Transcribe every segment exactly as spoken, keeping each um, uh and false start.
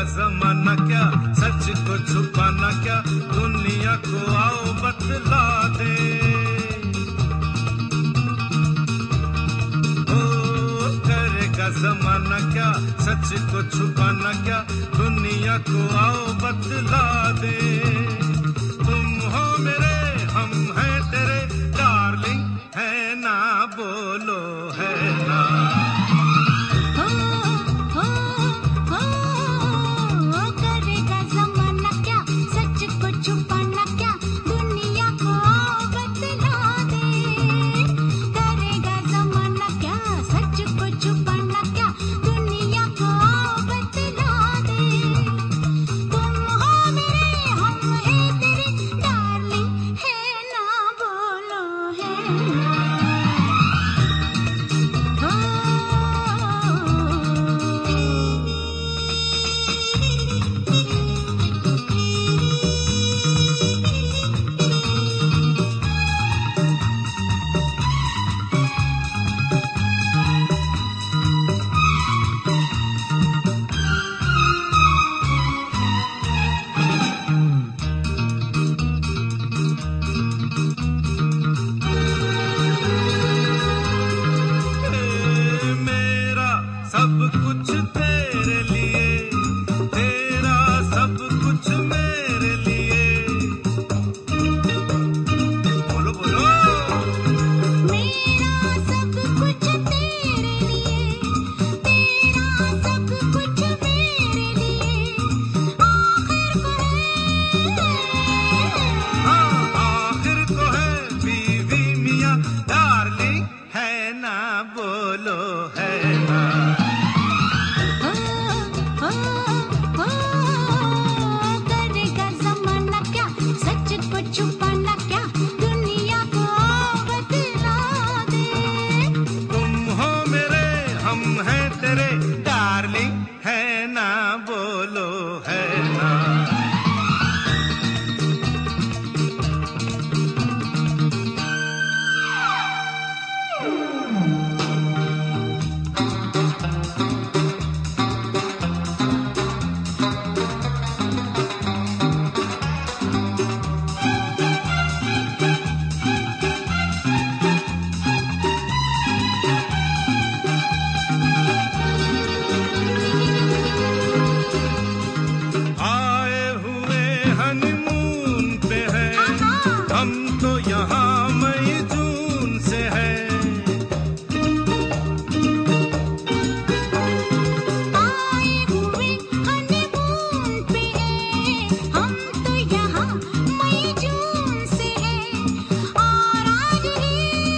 जमाना क्या, सच को छुपाना क्या, दुनिया को आओ बतला दे। ओ करेगा जमाना क्या, सच को छुपाना क्या, दुनिया को आओ बतला दे। तुम हो मेरे, हम हैं तेरे, डार्लिंग है ना, बोलो है ना। सब कुछ तेरे लिए, तेरा सब कुछ मेरे लिए। बोलो बोलो। मेरा सब कुछ तेरे लिए, तेरा सब कुछ मेरे लिए। आखिर को है, हाँ आखिर को है बीवी मियाँ, डार्लिंग है ना, बोलो है ना। छुपाना क्या, दुनिया को बतला दे। तुम हो मेरे, हम हैं तेरे, डार्लिंग है ना, बोलो है ना। हम तो यहाँ मई जून से है। आए हुए हनीमून पे हैं, हम तो यहाँ मई जून से हैं। और आज ही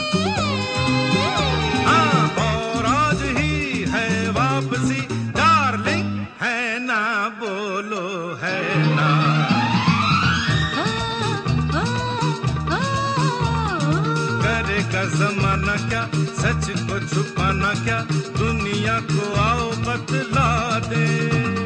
हाँ और आज ही है वापसी, डार्लिंग है ना, बोलो है ना। करेगा जमाना क्या, सच को छुपाना क्या, दुनिया को आओ बतला दे।